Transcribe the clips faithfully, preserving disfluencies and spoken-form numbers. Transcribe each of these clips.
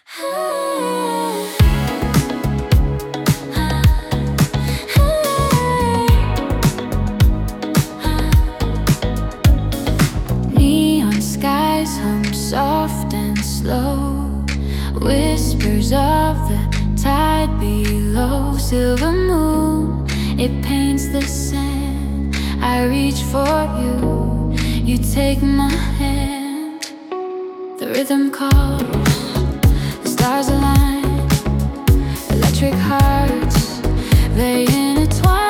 Neon skies hum soft and slow, whispers of the tide below. Silver moon, it paints the sand. I reach for you, you take my hand. The rhythm calls, the stars align. Electric hearts, they intertwine.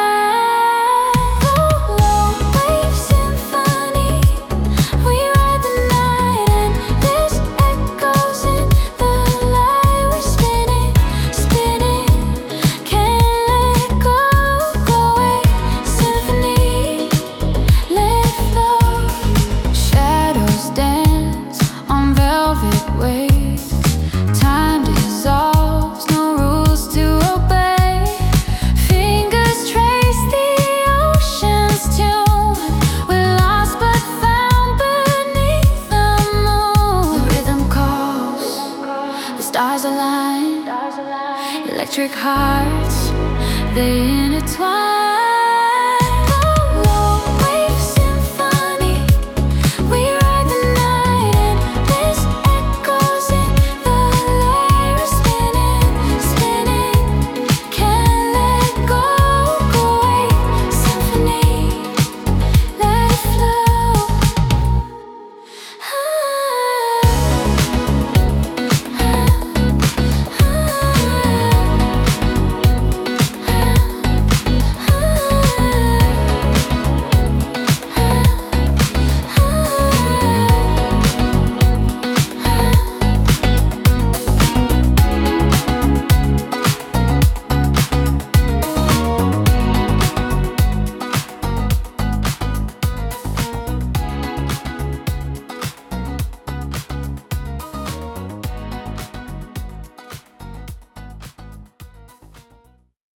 Time dissolves, no rules to obey. Fingers trace the ocean's tune. We're lost but found beneath the moon. The rhythm calls, the stars align. Electric hearts, they intertwine.